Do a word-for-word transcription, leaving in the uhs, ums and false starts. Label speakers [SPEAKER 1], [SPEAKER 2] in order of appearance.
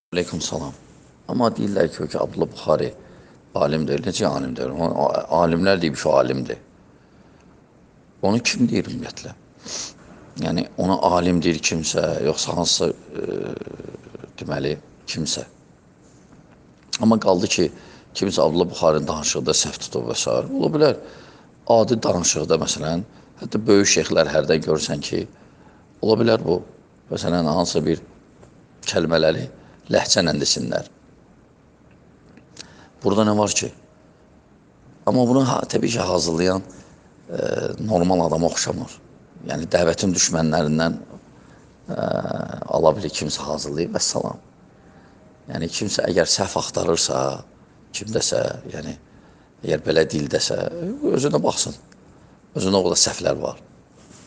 [SPEAKER 1] Aleyküm salam. Amma deyirlər ki, ki Abdullah Buxari alimdir. Necə alimdir? O, alimlər deyib şu alimdir. Onu kim deyir ümumiyyətlə? Yəni, ona alim deyir kimsə, yoxsa hansısa e, deməli kimsə. Amma qaldı ki, kimsə Abdullah Buxarinin danışıqda səhv tutub və s. Ola bilər, adi danışıqda məsələn, hətta böyük şeyxlər hərdən görürsən ki, ola bilər bu, məsələn, hansısa bir kəlmələri ləhcənlə desinlər. Burada nə var ki? Amma bunu ha, təbii ki, hazırlayan e, normal adama oxşamır. Yəni, dəvətin düşmənlərindən e, ala bilir kimsə hazırlayıb, və salam. Yəni, kimsə əgər səhv axtarırsa, kimdəsə, yəni, əgər belə dildəsə, özünə baxsın. Özünə o da səhvlər var.